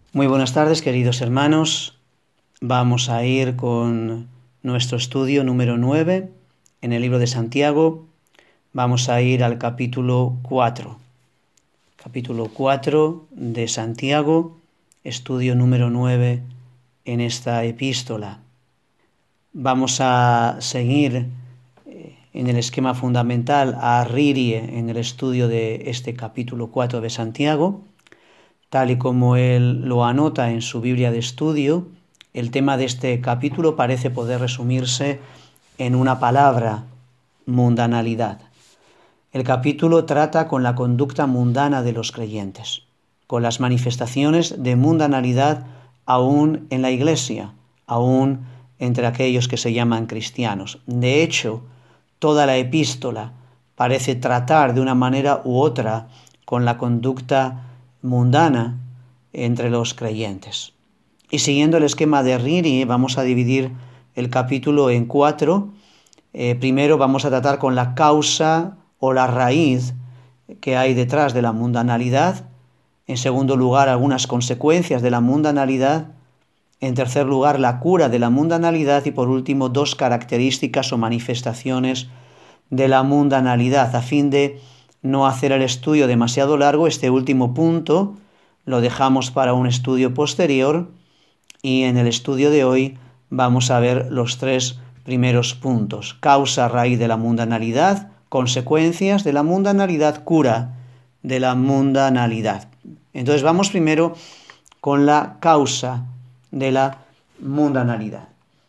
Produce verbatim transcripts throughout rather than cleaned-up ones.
Muy buenas tardes, queridos hermanos. Vamos a ir con nuestro estudio número nueve en el libro de Santiago. Vamos a ir al capítulo cuatro. Capítulo cuatro de Santiago, estudio número nueve en esta epístola. Vamos a seguir en el esquema fundamental a Ririe en el estudio de este capítulo cuatro de Santiago. Tal y como él lo anota en su Biblia de estudio, el tema de este capítulo parece poder resumirse en una palabra: mundanalidad. El capítulo trata con la conducta mundana de los creyentes, con las manifestaciones de mundanalidad aún en la iglesia, aún entre aquellos que se llaman cristianos. De hecho, toda la epístola parece tratar de una manera u otra con la conducta mundana entre los creyentes. Y siguiendo el esquema de Riri, vamos a dividir el capítulo en cuatro. Eh, primero vamos a tratar con la causa o la raíz que hay detrás de la mundanalidad. En segundo lugar, algunas consecuencias de la mundanalidad. En tercer lugar, la cura de la mundanalidad. Y por último, dos características o manifestaciones de la mundanalidad. A fin de no hacer el estudio demasiado largo, este último punto lo dejamos para un estudio posterior, y en el estudio de hoy vamos a ver los tres primeros puntos: causa, raíz de la mundanalidad; consecuencias de la mundanalidad; cura de la mundanalidad. Entonces vamos primero con la causa de la mundanalidad.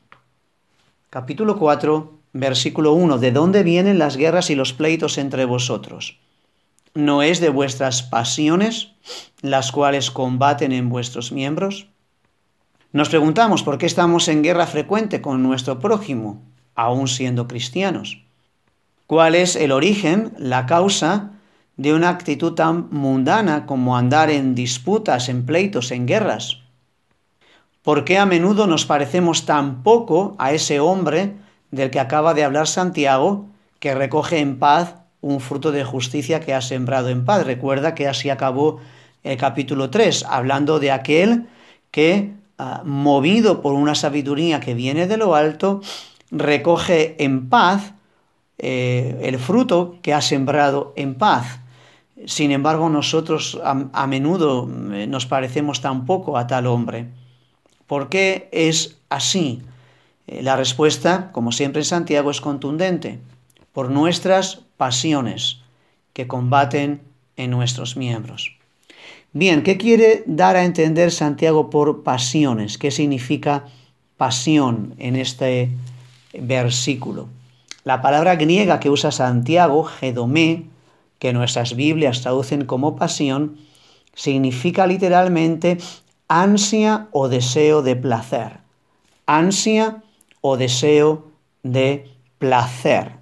Capítulo cuatro, versículo uno. ¿De dónde vienen las guerras y los pleitos entre vosotros? ¿No es de vuestras pasiones las cuales combaten en vuestros miembros? Nos preguntamos por qué estamos en guerra frecuente con nuestro prójimo, aún siendo cristianos. ¿Cuál es el origen, la causa de una actitud tan mundana como andar en disputas, en pleitos, en guerras? ¿Por qué a menudo nos parecemos tan poco a ese hombre del que acaba de hablar Santiago, que recoge en paz un fruto de justicia que ha sembrado en paz? Recuerda que así acabó el capítulo tres, hablando de aquel que, uh, movido por una sabiduría que viene de lo alto, recoge en paz eh, el fruto que ha sembrado en paz. Sin embargo, nosotros a, a menudo nos parecemos tan poco a tal hombre. ¿Por qué es así? Eh, la respuesta, como siempre en Santiago, es contundente: por nuestras pasiones que combaten en nuestros miembros. Bien, ¿qué quiere dar a entender Santiago por pasiones? ¿Qué significa pasión en este versículo? La palabra griega que usa Santiago, gedomé, que nuestras Biblias traducen como pasión, significa literalmente ansia o deseo de placer. Ansia o deseo de placer.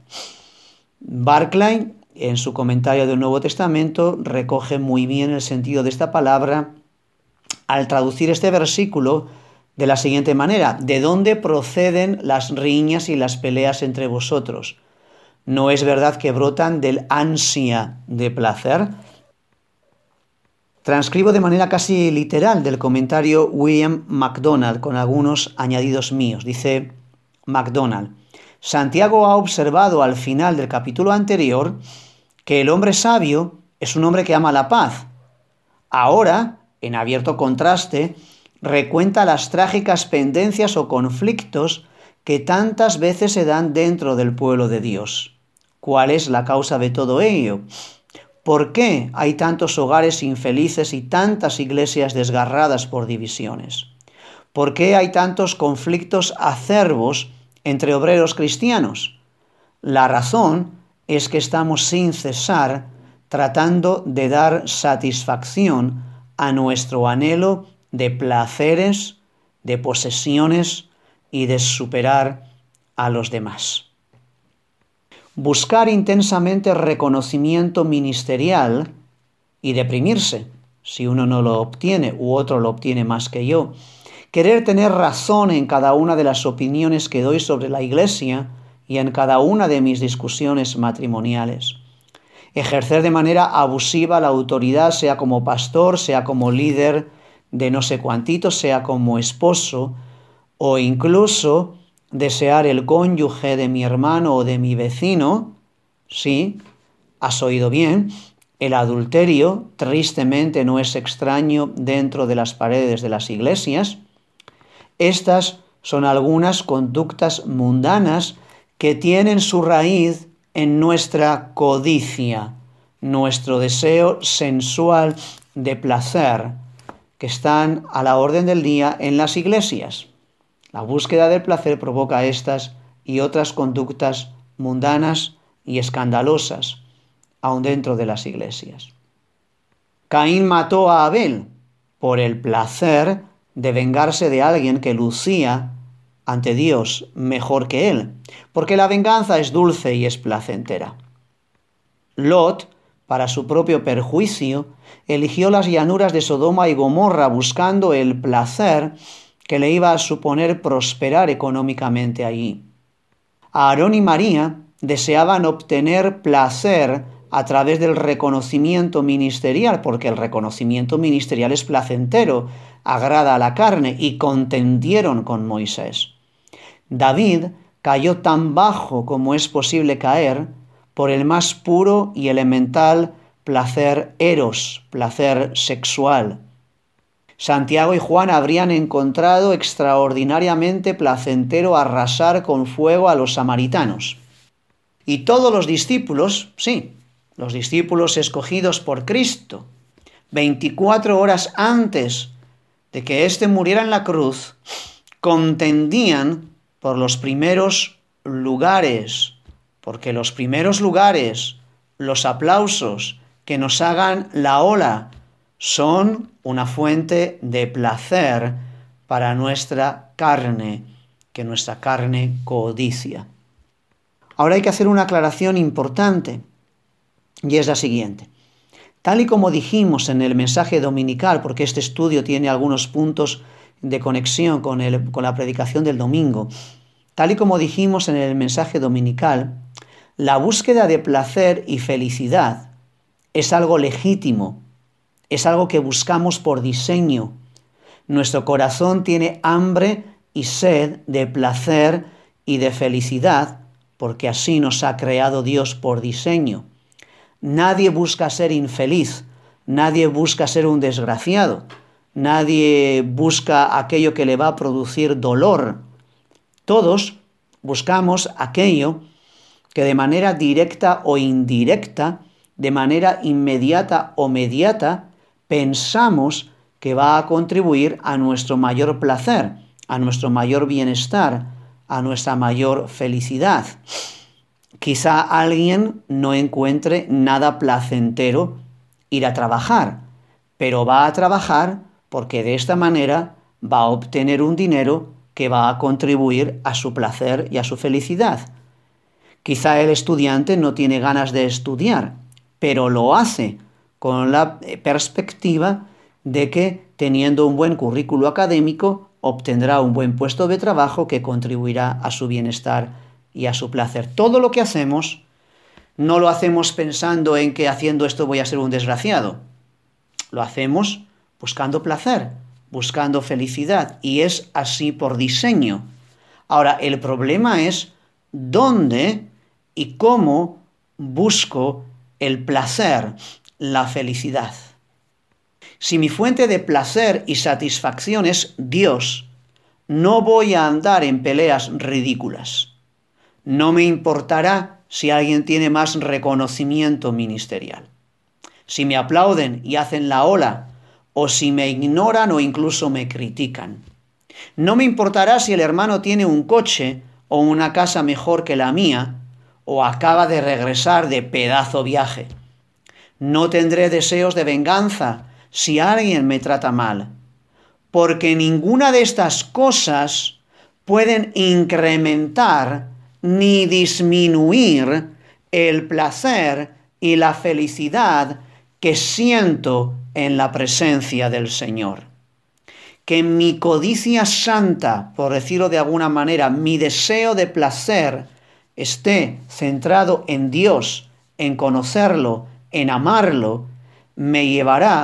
Barclay, en su comentario del Nuevo Testamento, recoge muy bien el sentido de esta palabra al traducir este versículo de la siguiente manera: ¿de dónde proceden las riñas y las peleas entre vosotros? ¿No es verdad que brotan del ansia de placer? Transcribo de manera casi literal del comentario William MacDonald, con algunos añadidos míos. Dice MacDonald: Santiago ha observado al final del capítulo anterior que el hombre sabio es un hombre que ama la paz. Ahora, en abierto contraste, recuenta las trágicas pendencias o conflictos que tantas veces se dan dentro del pueblo de Dios. ¿Cuál es la causa de todo ello? ¿Por qué hay tantos hogares infelices y tantas iglesias desgarradas por divisiones? ¿Por qué hay tantos conflictos acerbos entre obreros cristianos? La razón es que estamos sin cesar tratando de dar satisfacción a nuestro anhelo de placeres, de posesiones y de superar a los demás. Buscar intensamente reconocimiento ministerial y deprimirse si uno no lo obtiene u otro lo obtiene más que yo. Querer tener razón en cada una de las opiniones que doy sobre la Iglesia y en cada una de mis discusiones matrimoniales. Ejercer de manera abusiva la autoridad, sea como pastor, sea como líder de no sé cuantito, sea como esposo, o incluso desear el cónyuge de mi hermano o de mi vecino, sí, has oído bien, el adulterio tristemente no es extraño dentro de las paredes de las iglesias. Estas son algunas conductas mundanas que tienen su raíz en nuestra codicia, nuestro deseo sensual de placer, que están a la orden del día en las iglesias. La búsqueda del placer provoca estas y otras conductas mundanas y escandalosas, aun dentro de las iglesias. Caín mató a Abel por el placer de vengarse de alguien que lucía ante Dios mejor que él, porque la venganza es dulce y es placentera. Lot, para su propio perjuicio, eligió las llanuras de Sodoma y Gomorra buscando el placer que le iba a suponer prosperar económicamente allí. Aarón y María deseaban obtener placer a través del reconocimiento ministerial, porque el reconocimiento ministerial es placentero, agrada a la carne, y contendieron con Moisés. David cayó tan bajo como es posible caer por el más puro y elemental placer eros, placer sexual. Santiago y Juan habrían encontrado extraordinariamente placentero arrasar con fuego a los samaritanos. Y todos los discípulos, sí, los discípulos escogidos por Cristo, veinticuatro horas antes de que éste muriera en la cruz, contendían por los primeros lugares, porque los primeros lugares, los aplausos que nos hagan la ola, son una fuente de placer para nuestra carne, que nuestra carne codicia. Ahora hay que hacer una aclaración importante, y es la siguiente. Tal y como dijimos en el mensaje dominical, porque este estudio tiene algunos puntos de conexión con, el, con la predicación del domingo, tal y como dijimos en el mensaje dominical, la búsqueda de placer y felicidad es algo legítimo, es algo que buscamos por diseño. Nuestro corazón tiene hambre y sed de placer y de felicidad, porque así nos ha creado Dios por diseño. Nadie busca ser infeliz, nadie busca ser un desgraciado, nadie busca aquello que le va a producir dolor. Todos buscamos aquello que de manera directa o indirecta, de manera inmediata o mediata, pensamos que va a contribuir a nuestro mayor placer, a nuestro mayor bienestar, a nuestra mayor felicidad. Quizá alguien no encuentre nada placentero ir a trabajar, pero va a trabajar porque de esta manera va a obtener un dinero que va a contribuir a su placer y a su felicidad. Quizá el estudiante no tiene ganas de estudiar, pero lo hace con la perspectiva de que, teniendo un buen currículo académico, obtendrá un buen puesto de trabajo que contribuirá a su bienestar y a su placer. Todo lo que hacemos, no lo hacemos pensando en que haciendo esto voy a ser un desgraciado. Lo hacemos buscando placer, buscando felicidad, y es así por diseño. Ahora, el problema es dónde y cómo busco el placer, la felicidad. Si mi fuente de placer y satisfacción es Dios, no voy a andar en peleas ridículas. No me importará si alguien tiene más reconocimiento ministerial. Si me aplauden y hacen la ola, o si me ignoran o incluso me critican. No me importará si el hermano tiene un coche o una casa mejor que la mía, o acaba de regresar de pedazo viaje. No tendré deseos de venganza si alguien me trata mal, porque ninguna de estas cosas pueden incrementar ni disminuir el placer y la felicidad que siento en la presencia del Señor. Que mi codicia santa, por decirlo de alguna manera, mi deseo de placer esté centrado en Dios, en conocerlo, en amarlo, me llevará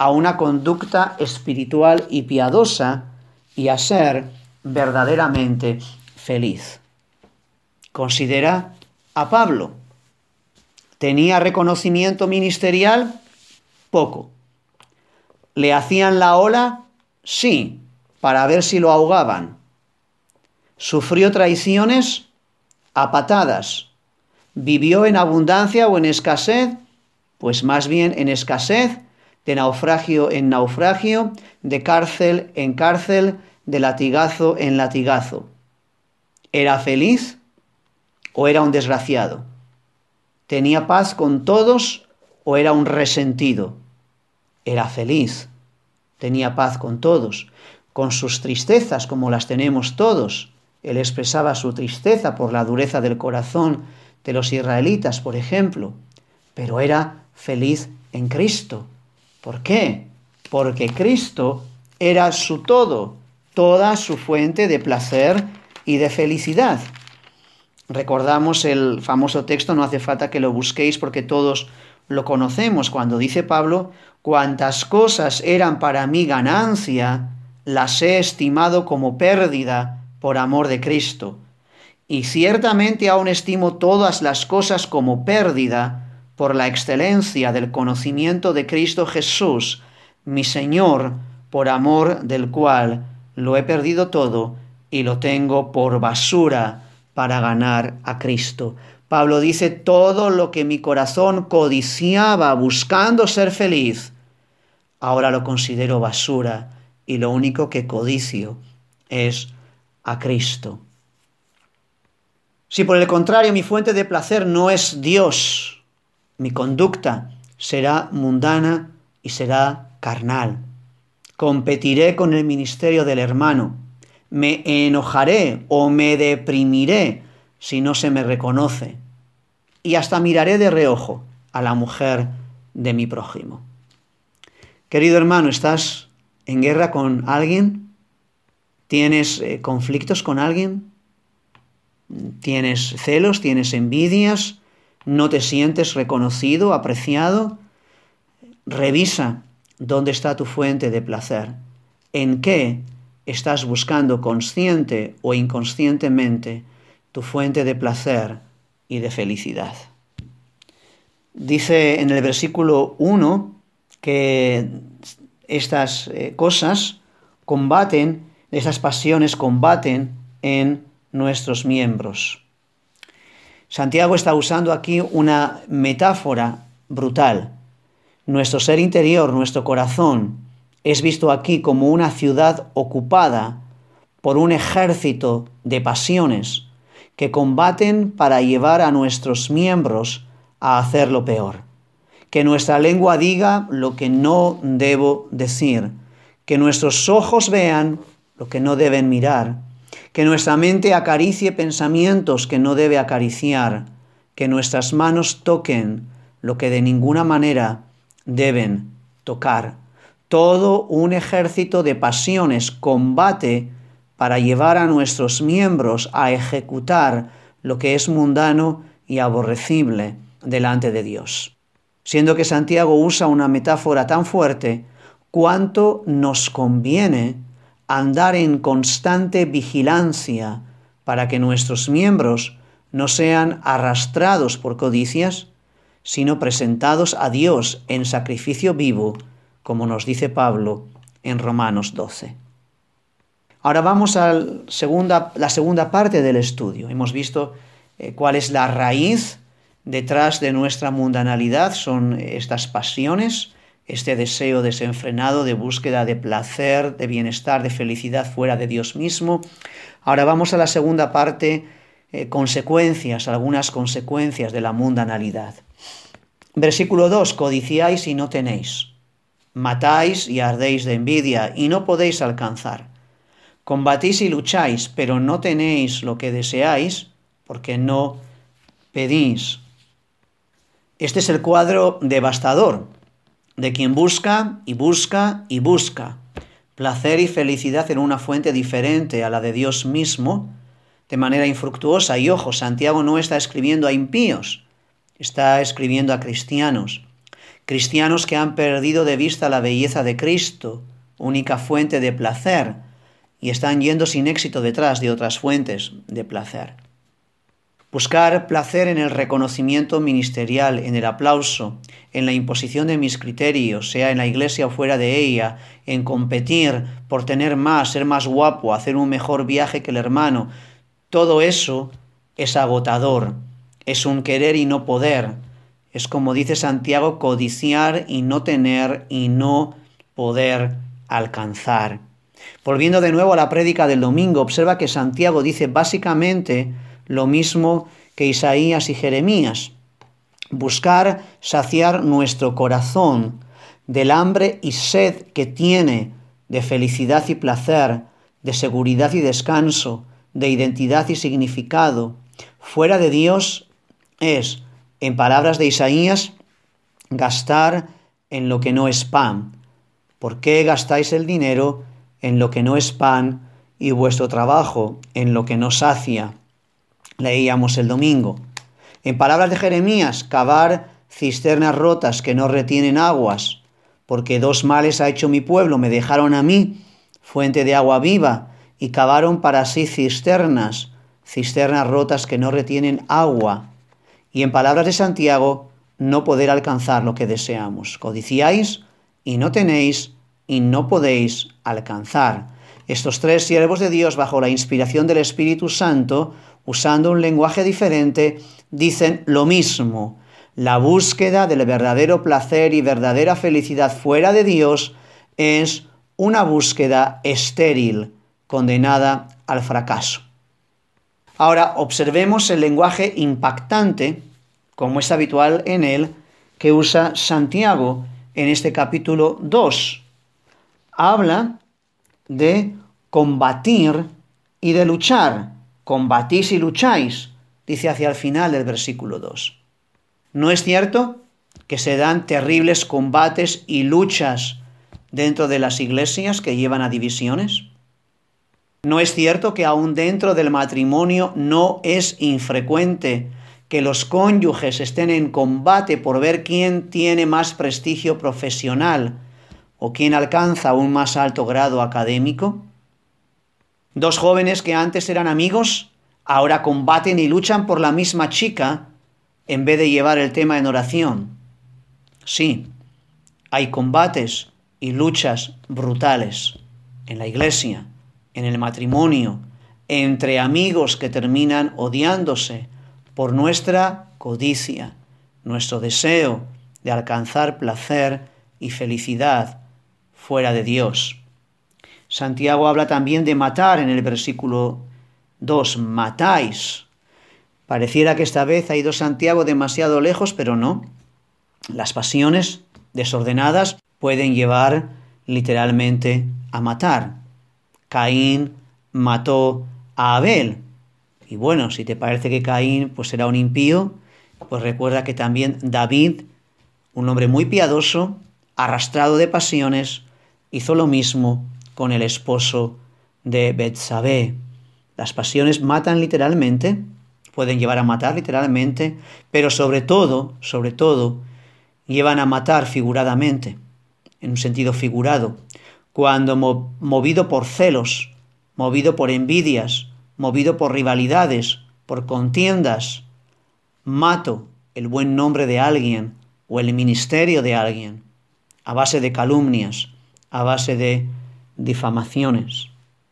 a una conducta espiritual y piadosa y a ser verdaderamente feliz. Considera a Pablo. ¿Tenía reconocimiento ministerial? Poco. ¿Le hacían la ola? Sí, para ver si lo ahogaban. ¿Sufrió traiciones? A patadas. ¿Vivió en abundancia o en escasez? Pues más bien en escasez, de naufragio en naufragio, de cárcel en cárcel, de latigazo en latigazo. ¿Era feliz o era un desgraciado? ¿Tenía paz con todos o era un resentido? Era feliz, tenía paz con todos, con sus tristezas como las tenemos todos. Él expresaba su tristeza por la dureza del corazón de los israelitas, por ejemplo, pero era feliz en Cristo. ¿Por qué? Porque Cristo era su todo, toda su fuente de placer y de felicidad. Recordamos el famoso texto, no hace falta que lo busquéis porque todos lo conocemos, cuando dice Pablo: cuantas cosas eran para mí ganancia, las he estimado como pérdida por amor de Cristo. Y ciertamente aún estimo todas las cosas como pérdida por la excelencia del conocimiento de Cristo Jesús, mi Señor, por amor del cual lo he perdido todo y lo tengo por basura para ganar a Cristo. Pablo dice: todo lo que mi corazón codiciaba buscando ser feliz, ahora lo considero basura y lo único que codicio es a Cristo. Si por el contrario mi fuente de placer no es Dios, mi conducta será mundana y será carnal. Competiré con el ministerio del hermano. Me enojaré o me deprimiré si no se me reconoce. Y hasta miraré de reojo a la mujer de mi prójimo. Querido hermano, ¿estás en guerra con alguien? ¿Tienes eh, conflictos con alguien? ¿Tienes celos? ¿Tienes envidias? ¿No te sientes reconocido, apreciado? Revisa dónde está tu fuente de placer. ¿En qué estás buscando consciente o inconscientemente tu fuente de placer y de felicidad? Dice en el versículo uno que estas eh, cosas combaten, estas pasiones combaten en nuestros miembros. Santiago está usando aquí una metáfora brutal. Nuestro ser interior, nuestro corazón, es visto aquí como una ciudad ocupada por un ejército de pasiones que combaten para llevar a nuestros miembros a hacer lo peor. Que nuestra lengua diga lo que no debo decir, que nuestros ojos vean lo que no deben mirar, que nuestra mente acaricie pensamientos que no debe acariciar, que nuestras manos toquen lo que de ninguna manera deben tocar. Todo un ejército de pasiones combate para llevar a nuestros miembros a ejecutar lo que es mundano y aborrecible delante de Dios. Siendo que Santiago usa una metáfora tan fuerte, ¿cuánto nos conviene andar en constante vigilancia para que nuestros miembros no sean arrastrados por codicias, sino presentados a Dios en sacrificio vivo, como nos dice Pablo en Romanos doce? Ahora vamos a la segunda, la segunda parte del estudio. Hemos visto eh, cuál es la raíz detrás de nuestra mundanalidad. Son estas pasiones, este deseo desenfrenado de búsqueda de placer, de bienestar, de felicidad fuera de Dios mismo. Ahora vamos a la segunda parte, eh, consecuencias, algunas consecuencias de la mundanalidad. Versículo dos, codiciáis y no tenéis. Matáis y ardéis de envidia y no podéis alcanzar. Combatís y lucháis, pero no tenéis lo que deseáis, porque no pedís. Este es el cuadro devastador de quien busca y busca y busca placer y felicidad en una fuente diferente a la de Dios mismo, de manera infructuosa. Y ojo, Santiago no está escribiendo a impíos, está escribiendo a cristianos. cristianos que han perdido de vista la belleza de Cristo, única fuente de placer, y están yendo sin éxito detrás de otras fuentes de placer. Buscar placer en el reconocimiento ministerial, en el aplauso, en la imposición de mis criterios, sea en la iglesia o fuera de ella, en competir por tener más, ser más guapo, hacer un mejor viaje que el hermano, todo eso es agotador, es un querer y no poder. Es como dice Santiago, codiciar y no tener y no poder alcanzar. Volviendo de nuevo a la prédica del domingo, observa que Santiago dice básicamente lo mismo que Isaías y Jeremías. Buscar saciar nuestro corazón del hambre y sed que tiene de felicidad y placer, de seguridad y descanso, de identidad y significado. Fuera de Dios es, en palabras de Isaías, gastar en lo que no es pan. ¿Por qué gastáis el dinero en lo que no es pan y vuestro trabajo en lo que no sacia? Leíamos el domingo. En palabras de Jeremías, cavar cisternas rotas que no retienen aguas, porque dos males ha hecho mi pueblo, me dejaron a mí, fuente de agua viva, y cavaron para sí cisternas, cisternas rotas que no retienen agua. Y en palabras de Santiago, no poder alcanzar lo que deseamos. Codiciáis y no tenéis y no podéis alcanzar. Estos tres siervos de Dios, bajo la inspiración del Espíritu Santo, usando un lenguaje diferente, dicen lo mismo. La búsqueda del verdadero placer y verdadera felicidad fuera de Dios es una búsqueda estéril, condenada al fracaso. Ahora observemos el lenguaje impactante, como es habitual en él, que usa Santiago en este capítulo dos. Habla de combatir y de luchar. Combatís y lucháis, dice hacia el final del versículo dos. ¿No es cierto que se dan terribles combates y luchas dentro de las iglesias que llevan a divisiones? ¿No es cierto que aún dentro del matrimonio no es infrecuente que los cónyuges estén en combate por ver quién tiene más prestigio profesional o quién alcanza un más alto grado académico? Dos jóvenes que antes eran amigos, ahora combaten y luchan por la misma chica en vez de llevar el tema en oración. Sí, hay combates y luchas brutales en la iglesia, en el matrimonio, entre amigos que terminan odiándose por nuestra codicia, nuestro deseo de alcanzar placer y felicidad fuera de Dios. Santiago habla también de matar en el versículo dos, matáis. Pareciera que esta vez ha ido Santiago demasiado lejos, pero no. Las pasiones desordenadas pueden llevar literalmente a matar. Caín mató a Abel. Y bueno, si te parece que Caín pues era un impío, pues recuerda que también David, un hombre muy piadoso, arrastrado de pasiones, hizo lo mismo con el esposo de Betsabé. Las pasiones matan literalmente, pueden llevar a matar literalmente, pero sobre todo, sobre todo, llevan a matar figuradamente, en un sentido figurado, cuando mo- movido por celos, movido por envidias, movido por rivalidades, por contiendas, mato el buen nombre de alguien o el ministerio de alguien, a base de calumnias, a base de difamaciones.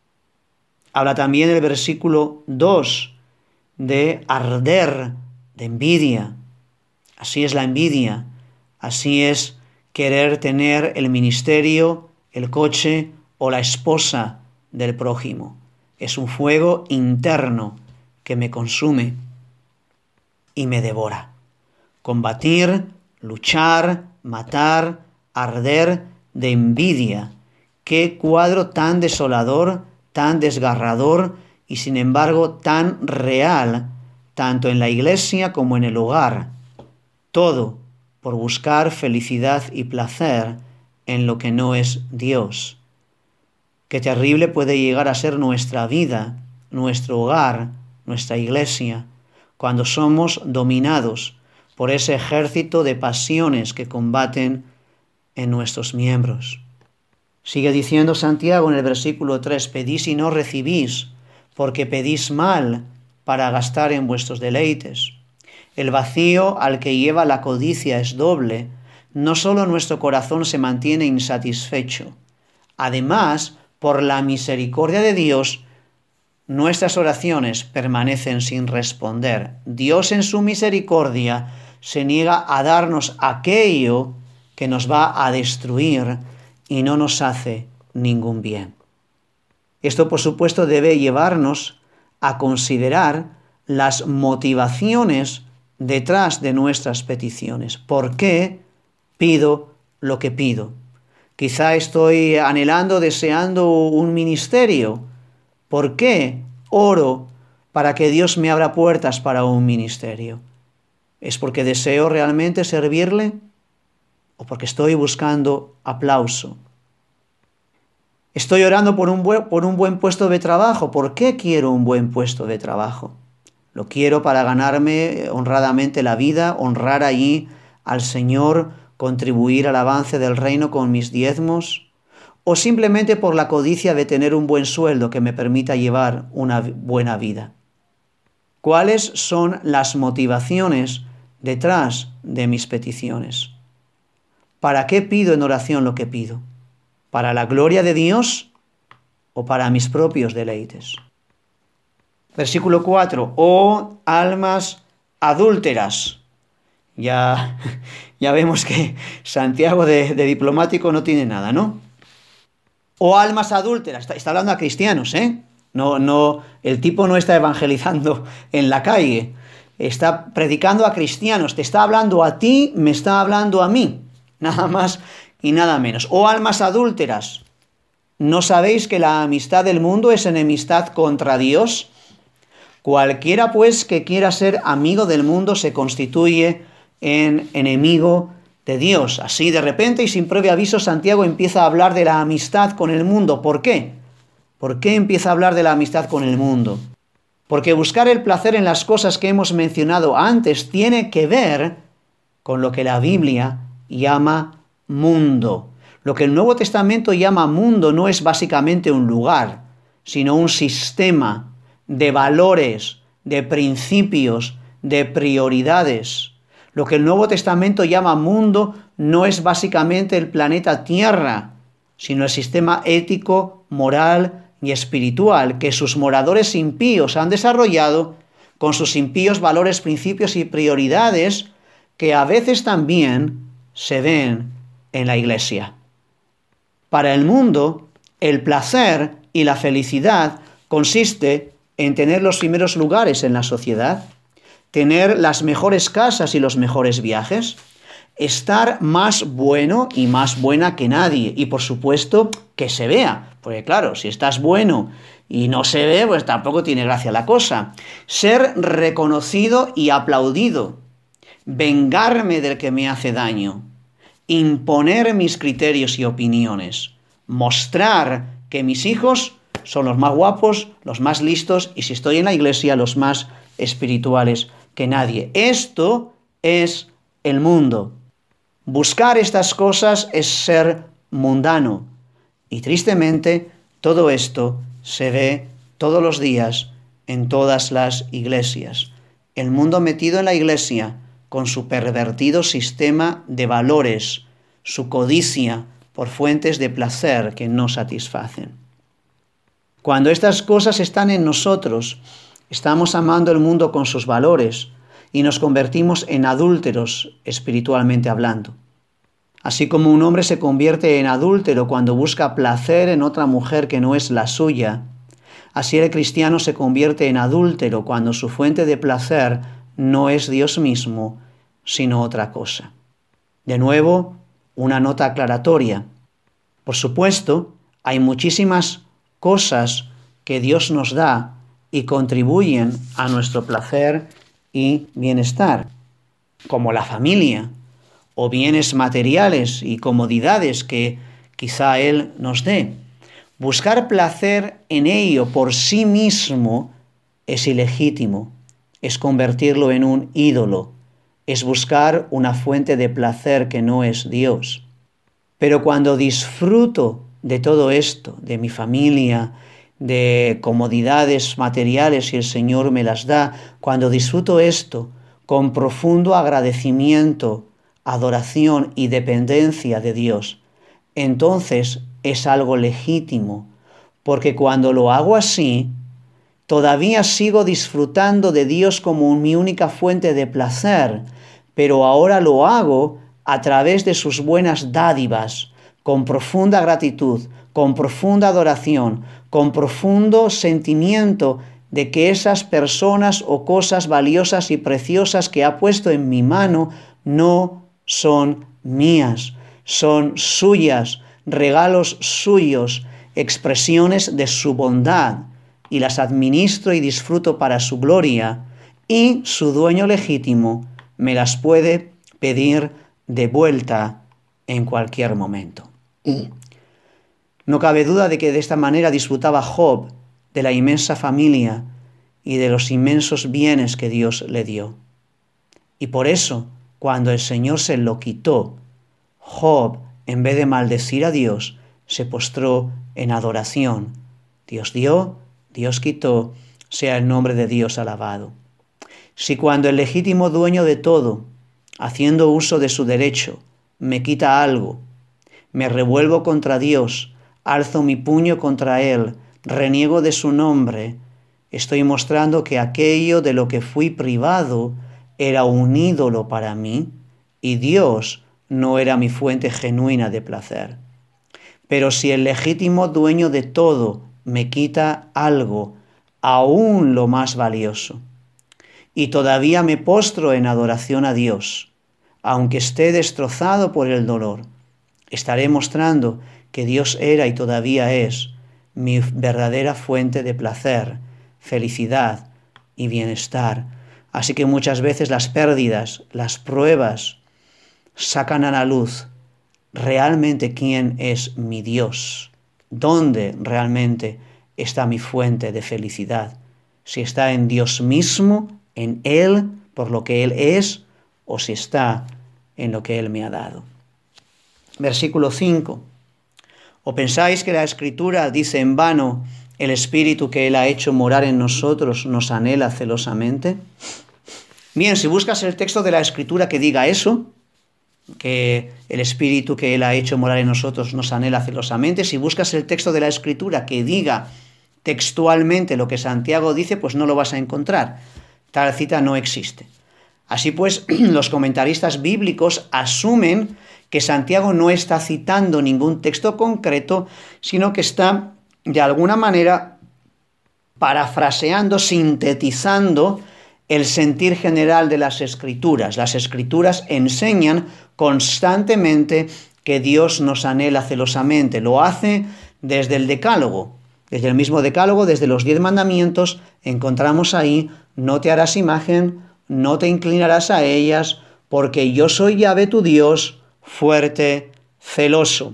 Habla también el versículo dos de arder, de envidia. Así es la envidia, así es querer tener el ministerio, el coche o la esposa del prójimo. Es un fuego interno que me consume y me devora. Combatir, luchar, matar, arder de envidia. Qué cuadro tan desolador, tan desgarrador y sin embargo tan real, tanto en la iglesia como en el hogar. Todo por buscar felicidad y placer en lo que no es Dios. Qué terrible puede llegar a ser nuestra vida, nuestro hogar, nuestra iglesia, cuando somos dominados por ese ejército de pasiones que combaten en nuestros miembros. Sigue diciendo Santiago en el versículo tres, pedís y no recibís, porque pedís mal para gastar en vuestros deleites. El vacío al que lleva la codicia es doble. No solo nuestro corazón se mantiene insatisfecho, además, por la misericordia de Dios, nuestras oraciones permanecen sin responder. Dios en su misericordia se niega a darnos aquello que nos va a destruir y no nos hace ningún bien. Esto, por supuesto, debe llevarnos a considerar las motivaciones detrás de nuestras peticiones. ¿Por qué pido lo que pido? Quizá estoy anhelando, deseando un ministerio. ¿Por qué oro para que Dios me abra puertas para un ministerio? ¿Es porque deseo realmente servirle o porque estoy buscando aplauso? Estoy orando por un buen, por un buen puesto de trabajo. ¿Por qué quiero un buen puesto de trabajo? ¿Lo quiero para ganarme honradamente la vida, honrar allí al Señor, contribuir al avance del reino con mis diezmos? ¿O simplemente por la codicia de tener un buen sueldo que me permita llevar una buena vida? ¿Cuáles son las motivaciones detrás de mis peticiones? ¿Para qué pido en oración lo que pido? ¿Para la gloria de Dios o para mis propios deleites? Versículo cuatro. Oh almas adúlteras. Ya, ya vemos que Santiago de, de diplomático no tiene nada, ¿no? O almas adúlteras. Está, está hablando a cristianos, ¿eh? No, no, el tipo no está evangelizando en la calle. Está predicando a cristianos. Te está hablando a ti, me está hablando a mí. Nada más y nada menos. O almas adúlteras. ¿No sabéis que la amistad del mundo es enemistad contra Dios? Cualquiera, pues, que quiera ser amigo del mundo se constituye en enemigo de Dios. Así, de repente y sin previo aviso, Santiago empieza a hablar de la amistad con el mundo. ¿Por qué? ¿Por qué empieza a hablar de la amistad con el mundo? Porque buscar el placer en las cosas que hemos mencionado antes tiene que ver con lo que la Biblia llama mundo. Lo que el Nuevo Testamento llama mundo no es básicamente un lugar, sino un sistema de valores, de principios, de prioridades. Lo que el Nuevo Testamento llama mundo no es básicamente el planeta Tierra, sino el sistema ético, moral y espiritual que sus moradores impíos han desarrollado con sus impíos valores, principios y prioridades que a veces también se ven en la Iglesia. Para el mundo, el placer y la felicidad consiste en tener los primeros lugares en la sociedad, tener las mejores casas y los mejores viajes, estar más bueno y más buena que nadie y, por supuesto, que se vea. Porque claro, si estás bueno y no se ve, pues tampoco tiene gracia la cosa. Ser reconocido y aplaudido, vengarme del que me hace daño, imponer mis criterios y opiniones, mostrar que mis hijos son los más guapos, los más listos y si estoy en la iglesia, los más espirituales que nadie. Esto es el mundo. Buscar estas cosas es ser mundano. Y tristemente, todo esto se ve todos los días en todas las iglesias. El mundo metido en la iglesia con su pervertido sistema de valores, su codicia por fuentes de placer que no satisfacen. Cuando estas cosas están en nosotros, estamos amando el mundo con sus valores y nos convertimos en adúlteros espiritualmente hablando. Así como un hombre se convierte en adúltero cuando busca placer en otra mujer que no es la suya, así el cristiano se convierte en adúltero cuando su fuente de placer no es Dios mismo, sino otra cosa. De nuevo, una nota aclaratoria. Por supuesto, hay muchísimas cosas que Dios nos da y contribuyen a nuestro placer y bienestar, como la familia, o bienes materiales y comodidades que quizá Él nos dé. Buscar placer en ello por sí mismo es ilegítimo, es convertirlo en un ídolo, es buscar una fuente de placer que no es Dios. Pero cuando disfruto de todo esto, de mi familia, de comodidades materiales si el Señor me las da, cuando disfruto esto con profundo agradecimiento, adoración y dependencia de Dios, entonces es algo legítimo, porque cuando lo hago así, todavía sigo disfrutando de Dios como mi única fuente de placer, pero ahora lo hago a través de sus buenas dádivas, con profunda gratitud, con profunda adoración, con profundo sentimiento de que esas personas o cosas valiosas y preciosas que ha puesto en mi mano no son mías, son suyas, regalos suyos, expresiones de su bondad, y las administro y disfruto para su gloria, y su dueño legítimo me las puede pedir de vuelta en cualquier momento. No cabe duda de que de esta manera disfrutaba Job de la inmensa familia y de los inmensos bienes que Dios le dio. Y por eso, cuando el Señor se lo quitó, Job, en vez de maldecir a Dios, se postró en adoración. Dios dio, Dios quitó, sea el nombre de Dios alabado. Si cuando el legítimo dueño de todo, haciendo uso de su derecho, me quita algo, me revuelvo contra Dios, alzo mi puño contra Él, reniego de su nombre, estoy mostrando que aquello de lo que fui privado era un ídolo para mí y Dios no era mi fuente genuina de placer. Pero si el legítimo dueño de todo me quita algo, aún lo más valioso, y todavía me postro en adoración a Dios, aunque esté destrozado por el dolor, estaré mostrando que Dios era y todavía es mi verdadera fuente de placer, felicidad y bienestar. Así que muchas veces las pérdidas, las pruebas, sacan a la luz realmente quién es mi Dios, dónde realmente está mi fuente de felicidad, si está en Dios mismo, en Él, por lo que Él es, o si está en lo que Él me ha dado. Versículo cinco. ¿O pensáis que la Escritura dice en vano, el Espíritu que Él ha hecho morar en nosotros nos anhela celosamente? Bien, si buscas el texto de la Escritura que diga eso, que el Espíritu que Él ha hecho morar en nosotros nos anhela celosamente, si buscas el texto de la Escritura que diga textualmente lo que Santiago dice, pues no lo vas a encontrar. Tal cita no existe. Así pues, los comentaristas bíblicos asumen que Santiago no está citando ningún texto concreto, sino que está, de alguna manera, parafraseando, sintetizando el sentir general de las Escrituras. Las Escrituras enseñan constantemente que Dios nos anhela celosamente. Lo hace desde el Decálogo. Desde el mismo Decálogo, desde los diez mandamientos, encontramos ahí, no te harás imagen, no te inclinarás a ellas, porque yo soy Yahvé tu Dios, fuerte, celoso.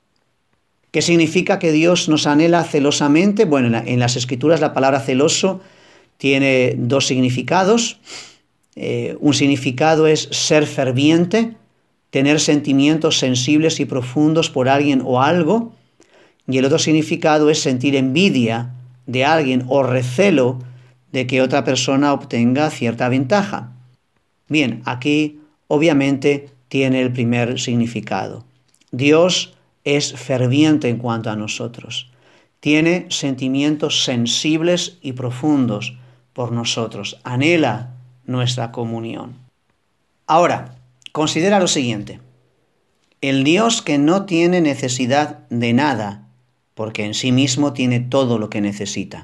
¿Qué significa que Dios nos anhela celosamente? Bueno, en, la, en las Escrituras la palabra celoso tiene dos significados. Eh, un significado es ser ferviente, tener sentimientos sensibles y profundos por alguien o algo. Y el otro significado es sentir envidia de alguien o recelo de que otra persona obtenga cierta ventaja. Bien, aquí obviamente tiene el primer significado. Dios es ferviente en cuanto a nosotros. Tiene sentimientos sensibles y profundos por nosotros. Anhela nuestra comunión. Ahora, considera lo siguiente. El Dios que no tiene necesidad de nada, porque en sí mismo tiene todo lo que necesita.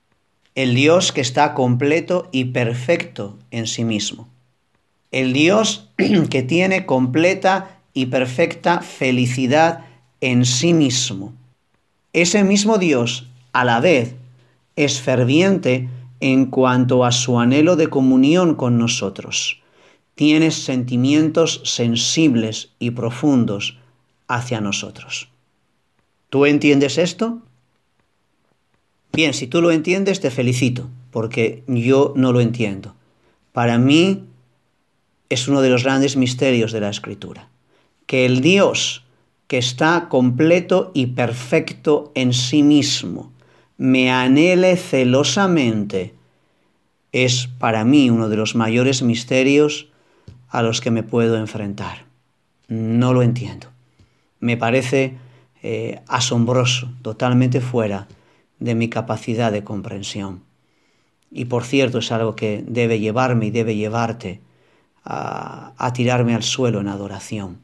El Dios que está completo y perfecto en sí mismo. El Dios que tiene completa y perfecta felicidad en sí mismo. Ese mismo Dios, a la vez, es ferviente en cuanto a su anhelo de comunión con nosotros. Tiene sentimientos sensibles y profundos hacia nosotros. ¿Tú entiendes esto? Bien, si tú lo entiendes, te felicito, porque yo no lo entiendo. Para mí, es uno de los grandes misterios de la Escritura. Que el Dios que está completo y perfecto en sí mismo me anhele celosamente es para mí uno de los mayores misterios a los que me puedo enfrentar. No lo entiendo. Me parece eh, asombroso, totalmente fuera de mi capacidad de comprensión. Y por cierto, es algo que debe llevarme y debe llevarte a, a tirarme al suelo en adoración.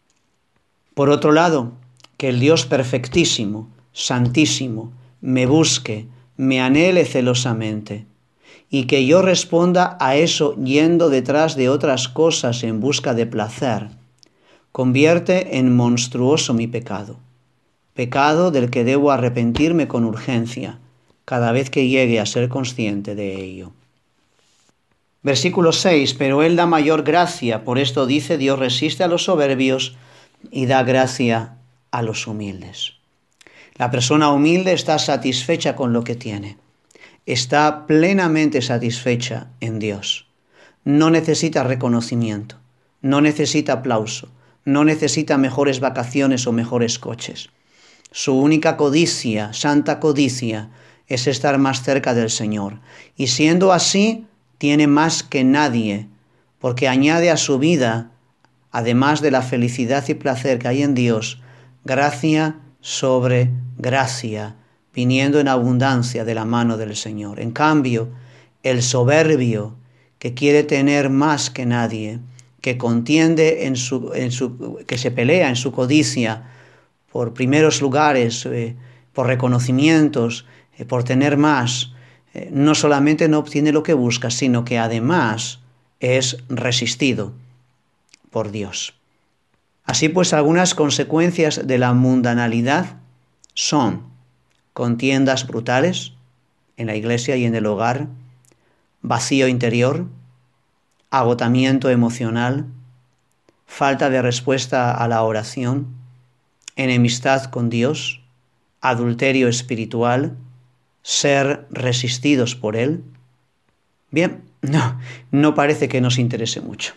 Por otro lado, que el Dios perfectísimo, santísimo, me busque, me anhele celosamente, y que yo responda a eso yendo detrás de otras cosas en busca de placer, convierte en monstruoso mi pecado, pecado del que debo arrepentirme con urgencia cada vez que llegue a ser consciente de ello. Versículo seis, pero Él da mayor gracia, por esto dice, Dios resiste a los soberbios y da gracia a los humildes. La persona humilde está satisfecha con lo que tiene. Está plenamente satisfecha en Dios. No necesita reconocimiento, no necesita aplauso, no necesita mejores vacaciones o mejores coches. Su única codicia, santa codicia, es estar más cerca del Señor. Y siendo así, tiene más que nadie, porque añade a su vida, además de la felicidad y placer que hay en Dios, gracia sobre gracia, viniendo en abundancia de la mano del Señor. En cambio, el soberbio, que quiere tener más que nadie, que contiende en su, en su, que se pelea en su codicia por primeros lugares, eh, por reconocimientos, eh, por tener más, eh, no solamente no obtiene lo que busca, sino que además es resistido por Dios. Así pues, algunas consecuencias de la mundanalidad son contiendas brutales en la iglesia y en el hogar, vacío interior, agotamiento emocional, falta de respuesta a la oración, enemistad con Dios, adulterio espiritual, ser resistidos por Él. Bien, no, no parece que nos interese mucho.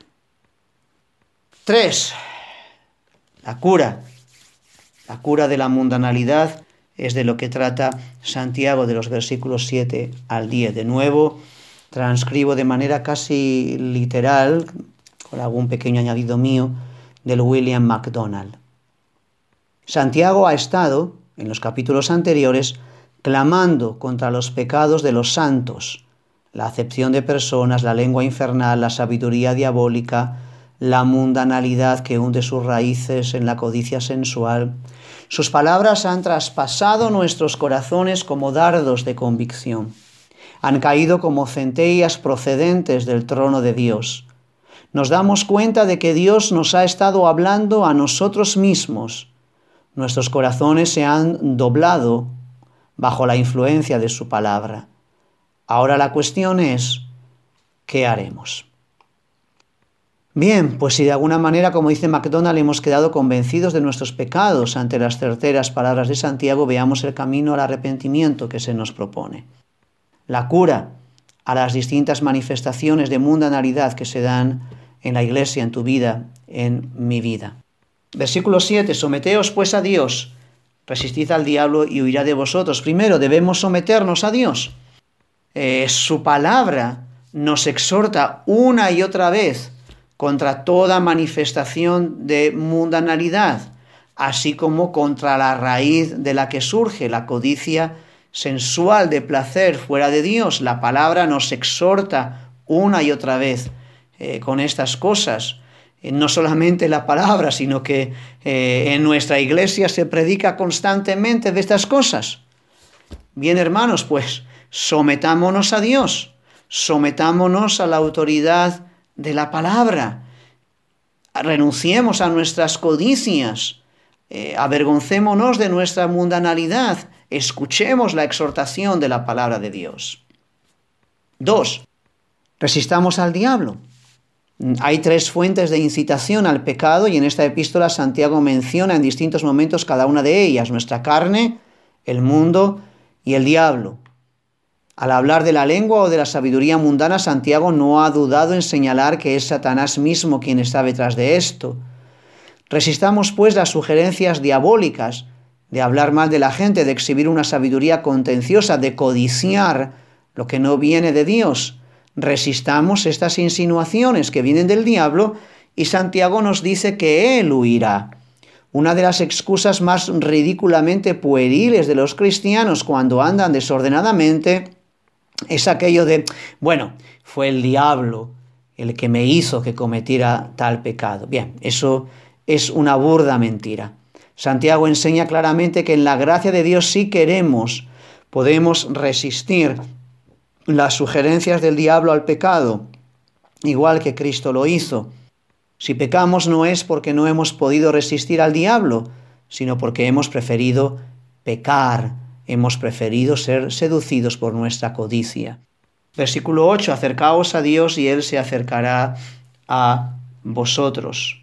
Tres, la cura. La cura de la mundanalidad es de lo que trata Santiago de los versículos siete al diez. De nuevo, transcribo de manera casi literal, con algún pequeño añadido mío, del William MacDonald. Santiago ha estado, en los capítulos anteriores, clamando contra los pecados de los santos, la acepción de personas, la lengua infernal, la sabiduría diabólica, la mundanalidad que hunde sus raíces en la codicia sensual. Sus palabras han traspasado nuestros corazones como dardos de convicción. Han caído como centellas procedentes del trono de Dios. Nos damos cuenta de que Dios nos ha estado hablando a nosotros mismos. Nuestros corazones se han doblado bajo la influencia de su palabra. Ahora la cuestión es, ¿qué haremos? Bien, pues si de alguna manera, como dice MacDonald, hemos quedado convencidos de nuestros pecados ante las certeras palabras de Santiago, veamos el camino al arrepentimiento que se nos propone. La cura a las distintas manifestaciones de mundanalidad que se dan en la iglesia, en tu vida, en mi vida. Versículo siete, someteos pues a Dios, resistid al diablo y huirá de vosotros. Primero debemos someternos a Dios. Eh, su palabra nos exhorta una y otra vez contra toda manifestación de mundanalidad, así como contra la raíz de la que surge la codicia sensual de placer fuera de Dios. La palabra nos exhorta una y otra vez eh, con estas cosas. Eh, no solamente la palabra, sino que eh, en nuestra iglesia se predica constantemente de estas cosas. Bien, hermanos, pues sometámonos a Dios, sometámonos a la autoridad de la palabra, renunciemos a nuestras codicias, eh, avergoncémonos de nuestra mundanalidad, escuchemos la exhortación de la palabra de Dios. Dos, resistamos al diablo. Hay tres fuentes de incitación al pecado y en esta epístola Santiago menciona en distintos momentos cada una de ellas, nuestra carne, el mundo y el diablo. Al hablar de la lengua o de la sabiduría mundana, Santiago no ha dudado en señalar que es Satanás mismo quien está detrás de esto. Resistamos, pues, las sugerencias diabólicas de hablar mal de la gente, de exhibir una sabiduría contenciosa, de codiciar lo que no viene de Dios. Resistamos estas insinuaciones que vienen del diablo y Santiago nos dice que él huirá. Una de las excusas más ridículamente pueriles de los cristianos cuando andan desordenadamente es aquello de, bueno, fue el diablo el que me hizo que cometiera tal pecado. Bien, eso es una burda mentira. Santiago enseña claramente que en la gracia de Dios sí queremos, podemos resistir las sugerencias del diablo al pecado, igual que Cristo lo hizo. Si pecamos no es porque no hemos podido resistir al diablo, sino porque hemos preferido pecar, hemos preferido ser seducidos por nuestra codicia. Versículo ocho, acercaos a Dios y Él se acercará a vosotros.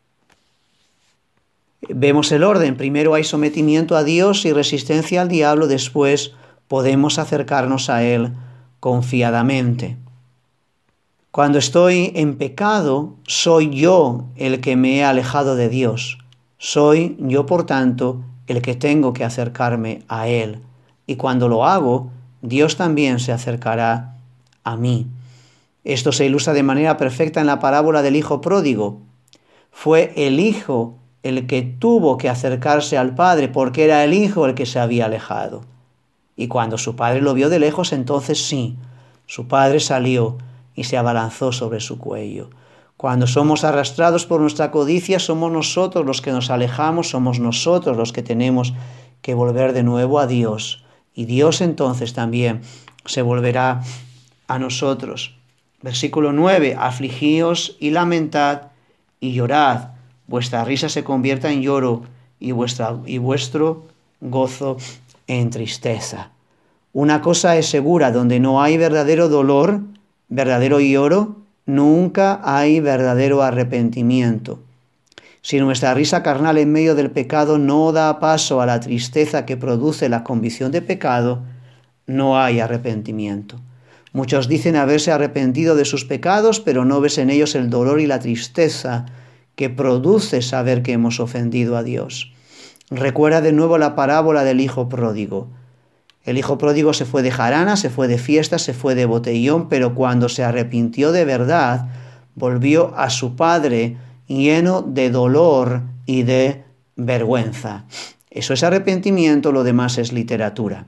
Vemos el orden, primero hay sometimiento a Dios y resistencia al diablo, después podemos acercarnos a Él confiadamente. Cuando estoy en pecado, soy yo el que me he alejado de Dios. Soy yo, por tanto, el que tengo que acercarme a Él. Y cuando lo hago, Dios también se acercará a mí. Esto se ilustra de manera perfecta en la parábola del hijo pródigo. Fue el hijo el que tuvo que acercarse al padre, porque era el hijo el que se había alejado. Y cuando su padre lo vio de lejos, entonces sí, su padre salió y se abalanzó sobre su cuello. Cuando somos arrastrados por nuestra codicia, somos nosotros los que nos alejamos, somos nosotros los que tenemos que volver de nuevo a Dios. Y Dios entonces también se volverá a nosotros. Versículo nueve, afligíos y lamentad y llorad. Vuestra risa se convierta en lloro y, vuestra, y vuestro gozo en tristeza. Una cosa es segura, donde no hay verdadero dolor, verdadero lloro, nunca hay verdadero arrepentimiento. Si nuestra risa carnal en medio del pecado no da paso a la tristeza que produce la convicción de pecado, no hay arrepentimiento. Muchos dicen haberse arrepentido de sus pecados, pero no ves en ellos el dolor y la tristeza que produce saber que hemos ofendido a Dios. Recuerda de nuevo la parábola del hijo pródigo. El hijo pródigo se fue de jarana, se fue de fiesta, se fue de botellón, pero cuando se arrepintió de verdad, volvió a su padre lleno de dolor y de vergüenza. Eso es arrepentimiento, lo demás es literatura.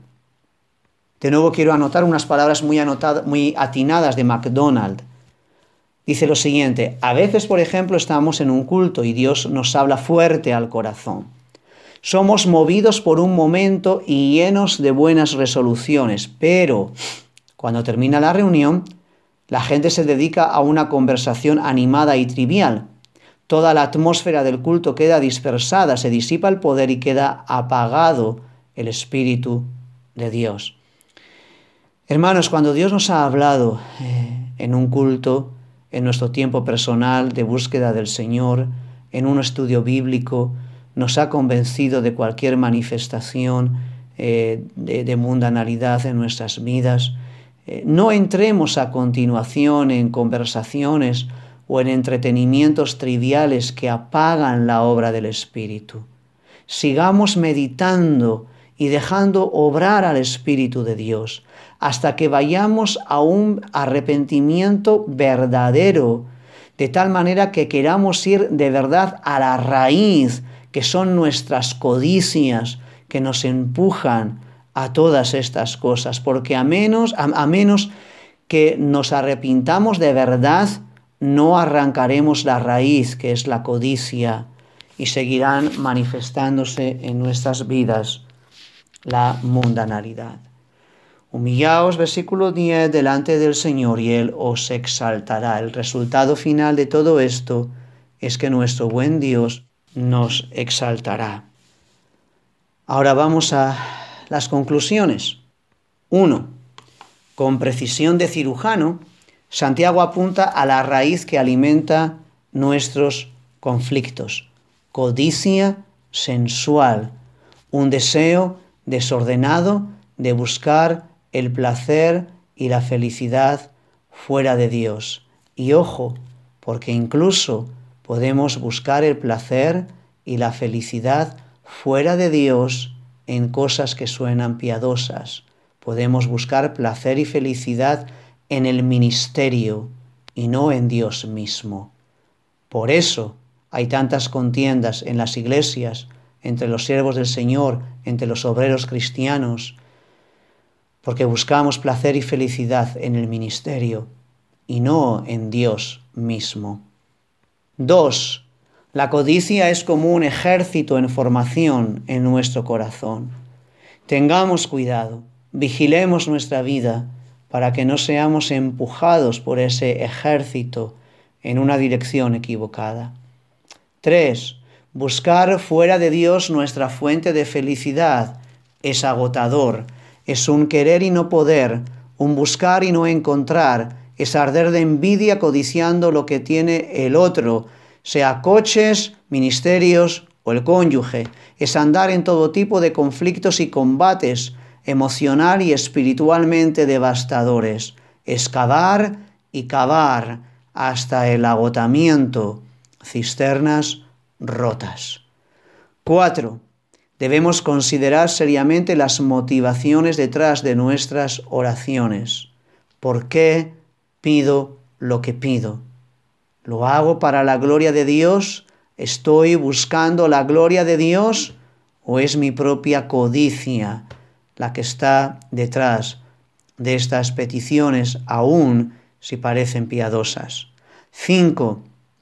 De nuevo quiero anotar unas palabras muy, anotadas, muy atinadas de MacDonald. Dice lo siguiente: a veces, por ejemplo, estamos en un culto y Dios nos habla fuerte al corazón. Somos movidos por un momento y llenos de buenas resoluciones, pero cuando termina la reunión, la gente se dedica a una conversación animada y trivial. Toda la atmósfera del culto queda dispersada, se disipa el poder y queda apagado el Espíritu de Dios. Hermanos, cuando Dios nos ha hablado eh, en un culto, en nuestro tiempo personal de búsqueda del Señor, en un estudio bíblico, nos ha convencido de cualquier manifestación eh, de, de mundanalidad en nuestras vidas, eh, no entremos a continuación en conversaciones o en entretenimientos triviales que apagan la obra del Espíritu. Sigamos meditando y dejando obrar al Espíritu de Dios hasta que vayamos a un arrepentimiento verdadero, de tal manera que queramos ir de verdad a la raíz, que son nuestras codicias, que nos empujan a todas estas cosas, porque a menos, a, a menos que nos arrepintamos de verdad, no arrancaremos la raíz, que es la codicia, y seguirán manifestándose en nuestras vidas la mundanalidad. Humillaos, versículo diez, delante del Señor y Él os exaltará. El resultado final de todo esto es que nuestro buen Dios nos exaltará. Ahora vamos a las conclusiones. Uno, con precisión de cirujano, Santiago apunta a la raíz que alimenta nuestros conflictos. Codicia sensual, un deseo desordenado de buscar el placer y la felicidad fuera de Dios. Y ojo, porque incluso podemos buscar el placer y la felicidad fuera de Dios en cosas que suenan piadosas. Podemos buscar placer y felicidad en el ministerio y no en Dios mismo. Por eso hay tantas contiendas en las iglesias, entre los siervos del Señor, entre los obreros cristianos, porque buscamos placer y felicidad en el ministerio y no en Dios mismo. Dos, la codicia es como un ejército en formación en nuestro corazón. Tengamos cuidado, vigilemos nuestra vida para que no seamos empujados por ese ejército en una dirección equivocada. Tres, buscar fuera de Dios nuestra fuente de felicidad es agotador, es un querer y no poder, un buscar y no encontrar, es arder de envidia codiciando lo que tiene el otro, sea coches, ministerios o el cónyuge, es andar en todo tipo de conflictos y combates emocional y espiritualmente devastadores, es cavar y cavar hasta el agotamiento, cisternas rotas. Cuatro, debemos considerar seriamente las motivaciones detrás de nuestras oraciones. ¿Por qué pido lo que pido? ¿Lo hago para la gloria de Dios? ¿Estoy buscando la gloria de Dios? ¿O es mi propia codicia la que está detrás de estas peticiones, aun si parecen piadosas? Cinco,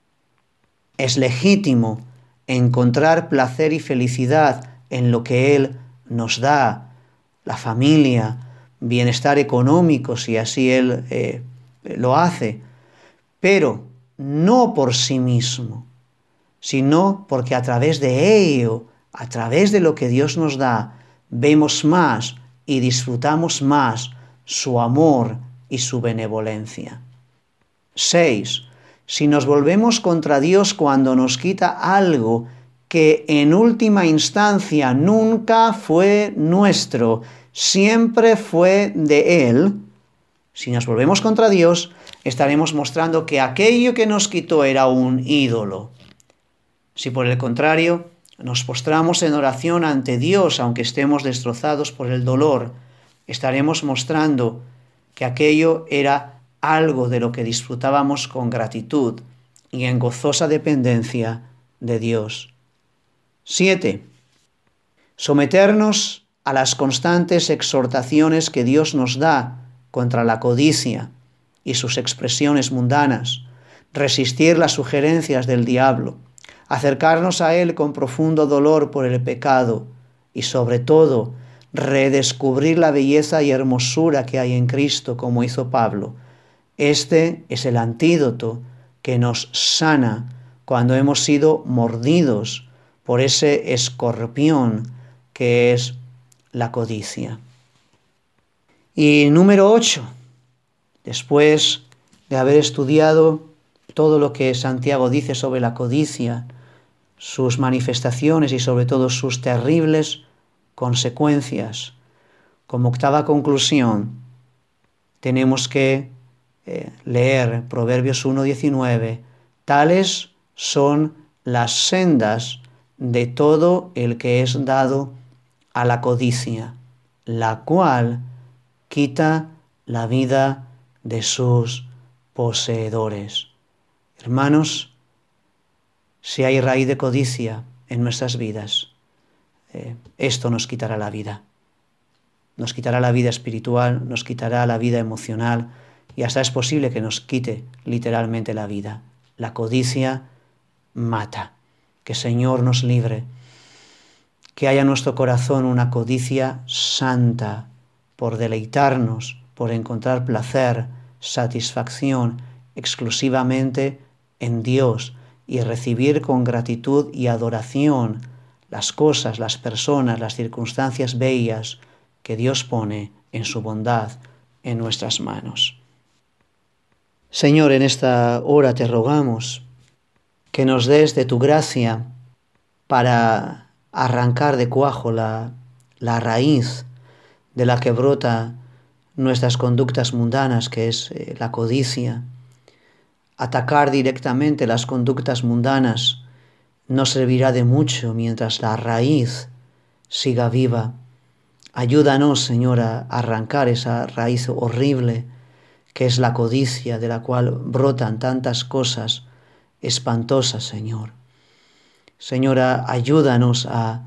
es legítimo encontrar placer y felicidad en lo que Él nos da, la familia, bienestar económico, si así Él eh, lo hace, pero no por sí mismo, sino porque a través de ello, a través de lo que Dios nos da, vemos más y disfrutamos más su amor y su benevolencia. Seis, si nos volvemos contra Dios cuando nos quita algo que en última instancia nunca fue nuestro, siempre fue de Él, si nos volvemos contra Dios, estaremos mostrando que aquello que nos quitó era un ídolo. Si por el contrario nos postramos en oración ante Dios, aunque estemos destrozados por el dolor, estaremos mostrando que aquello era algo de lo que disfrutábamos con gratitud y en gozosa dependencia de Dios. Siete. Someternos a las constantes exhortaciones que Dios nos da contra la codicia y sus expresiones mundanas, resistir las sugerencias del diablo, acercarnos a Él con profundo dolor por el pecado y, sobre todo, redescubrir la belleza y hermosura que hay en Cristo, como hizo Pablo. Este es el antídoto que nos sana cuando hemos sido mordidos por ese escorpión que es la codicia. Y número ocho, después de haber estudiado todo lo que Santiago dice sobre la codicia, sus manifestaciones y sobre todo sus terribles consecuencias, como octava conclusión, tenemos que eh, leer Proverbios uno diecinueve, tales son las sendas de todo el que es dado a la codicia, la cual quita la vida de sus poseedores. Hermanos, si hay raíz de codicia en nuestras vidas, eh, esto nos quitará la vida. Nos quitará la vida espiritual, nos quitará la vida emocional y hasta es posible que nos quite literalmente la vida. La codicia mata. Que Señor nos libre. Que haya en nuestro corazón una codicia santa por deleitarnos, por encontrar placer, satisfacción exclusivamente en Dios y recibir con gratitud y adoración las cosas, las personas, las circunstancias bellas que Dios pone en su bondad en nuestras manos. Señor, en esta hora te rogamos que nos des de tu gracia para arrancar de cuajo la, la raíz de la que brota nuestras conductas mundanas, que es eh, la codicia. Atacar directamente las conductas mundanas no servirá de mucho mientras la raíz siga viva. Ayúdanos, Señor, a arrancar esa raíz horrible que es la codicia, de la cual brotan tantas cosas espantosas, Señor. Señora, ayúdanos a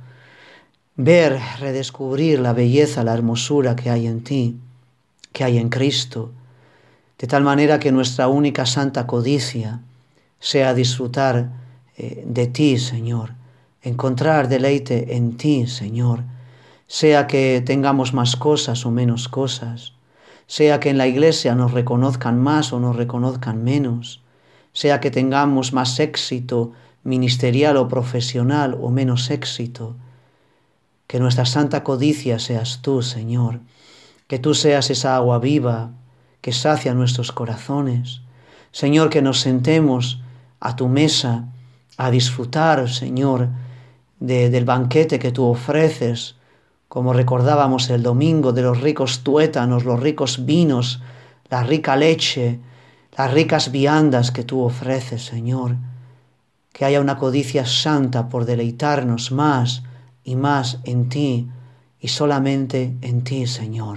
ver, redescubrir la belleza, la hermosura que hay en ti, que hay en Cristo, de tal manera que nuestra única santa codicia sea disfrutar eh, de ti, Señor, encontrar deleite en ti, Señor, sea que tengamos más cosas o menos cosas, sea que en la iglesia nos reconozcan más o nos reconozcan menos, sea que tengamos más éxito ministerial o profesional o menos éxito, que nuestra santa codicia seas tú, Señor, que tú seas esa agua viva que sacia nuestros corazones. Señor, que nos sentemos a tu mesa a disfrutar, Señor, de, del banquete que tú ofreces, como recordábamos el domingo, de los ricos tuétanos, los ricos vinos, la rica leche, las ricas viandas que tú ofreces, Señor. Que haya una codicia santa por deleitarnos más y más en ti y solamente en ti, Señor.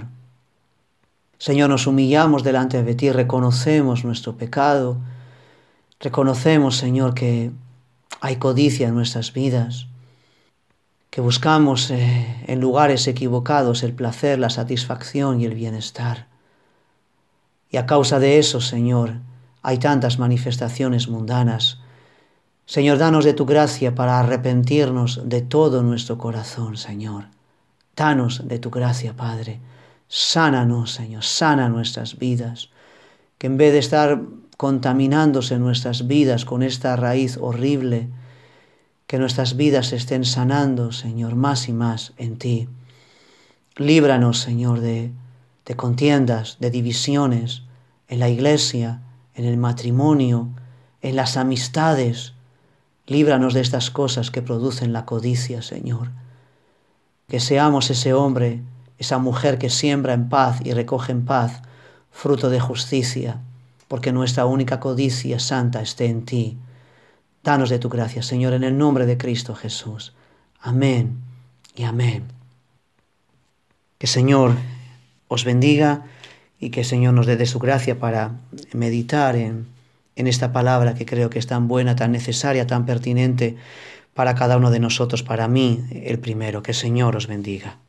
Señor, nos humillamos delante de ti, reconocemos nuestro pecado, reconocemos, Señor, que hay codicia en nuestras vidas, que buscamos eh, en lugares equivocados el placer, la satisfacción y el bienestar. Y a causa de eso, Señor, hay tantas manifestaciones mundanas. Señor, danos de tu gracia para arrepentirnos de todo nuestro corazón, Señor. Danos de tu gracia, Padre. Sánanos, Señor, sana nuestras vidas. Que en vez de estar contaminándose nuestras vidas con esta raíz horrible, que nuestras vidas se estén sanando, Señor, más y más en ti. Líbranos, Señor, de, de contiendas, de divisiones en la iglesia, en el matrimonio, en las amistades. Líbranos de estas cosas que producen la codicia, Señor. Que seamos ese hombre, esa mujer que siembra en paz y recoge en paz fruto de justicia, porque nuestra única codicia santa esté en ti. Danos de tu gracia, Señor, en el nombre de Cristo Jesús. Amén y amén. Que Señor os bendiga y que Señor nos dé de su gracia para meditar en, en esta palabra que creo que es tan buena, tan necesaria, tan pertinente para cada uno de nosotros, para mí el primero. Que Señor os bendiga.